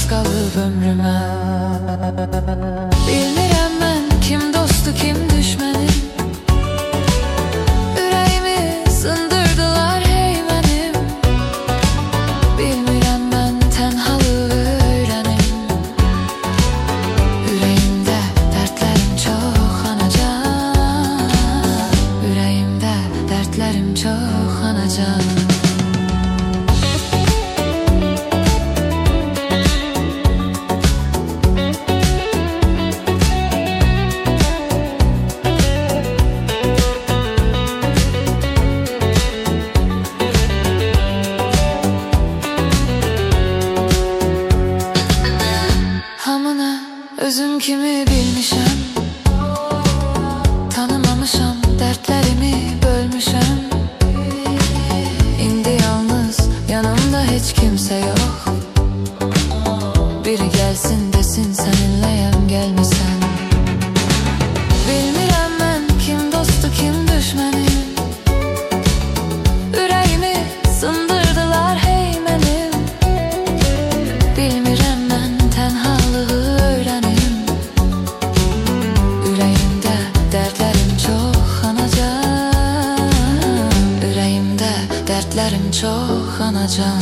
az qalıb ömrümə. Bilmirəm mən kim dostu, kim düşməni. Ürəyimi sındırdılar hey mənim. Bilmirəm mən tənhalığı öyrənim. Ürəyimdə dərdlərim çox anacan. Ürəyimdə dərdlərim çox anacan. Özüm kimi bilmişəm, tanımamışam, dərdlərimi bölmüşəm. İndi yalnız yanımda heç kimsə yox. Biri gəlsin desin səninləyəm, gəlməsən. Bilmirəm mən kim dostu, kim düşməni. Ürəyimi sındırdılar hey mənim. Bilmirəm mən tənhalığı öyrənim. Dərdlərim çox anacan.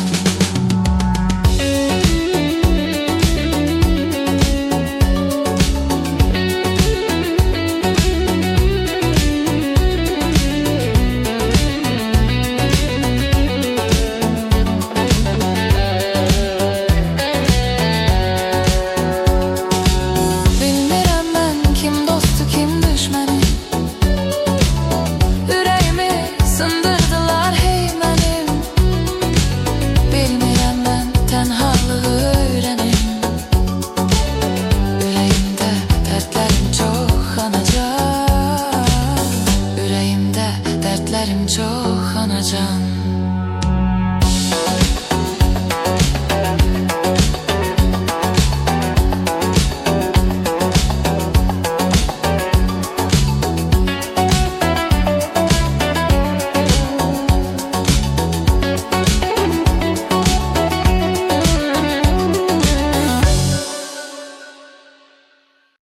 Bilmirəm mən kim dostu, kim düşməni. Ürəyimi sındırdılar hey mənim. Bilmirəm mən tənhalığı öyrənim. Ürəyimdə dərdlərim çox anacan. Ürəyimdə dərdlərim çox anacan.